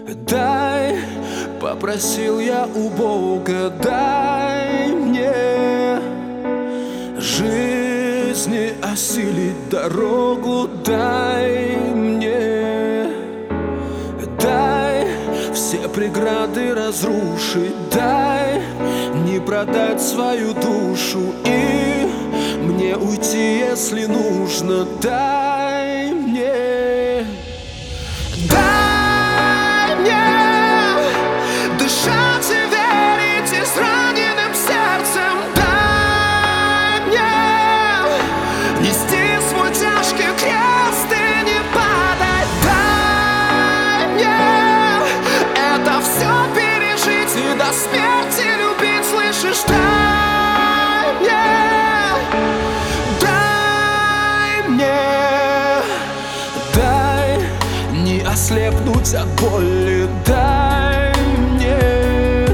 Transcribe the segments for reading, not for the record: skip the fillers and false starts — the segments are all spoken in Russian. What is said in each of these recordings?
Дай, попросил я у Бога, дай мне жизни осилить дорогу, дай мне. Дай все преграды разрушить, дай не продать свою душу и мне уйти, если нужно, дай мне. Дай мне дышать и верить израненным сердцем, дай мне нести свой тяжкий крест и не падать, дай мне это все пережить и до смерти любить, слышишь, дай мне, дай не ослепнуть от боли, дай мне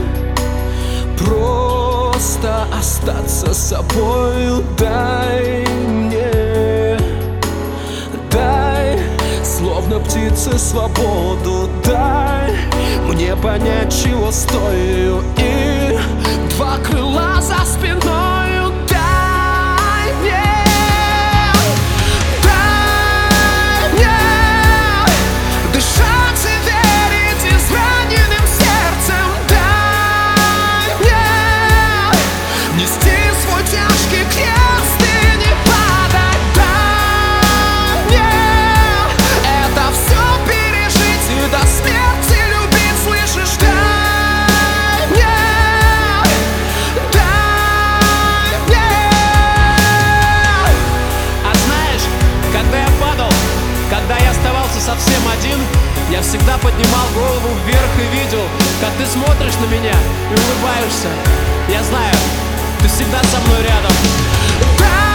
просто остаться собою, дай мне, дай словно птице свободу, дай мне понять, чего стою, и два крыла за спиною, дай мне. Совсем один, я всегда поднимал голову вверх и видел, как ты смотришь на меня и улыбаешься. Я знаю, ты всегда со мной рядом.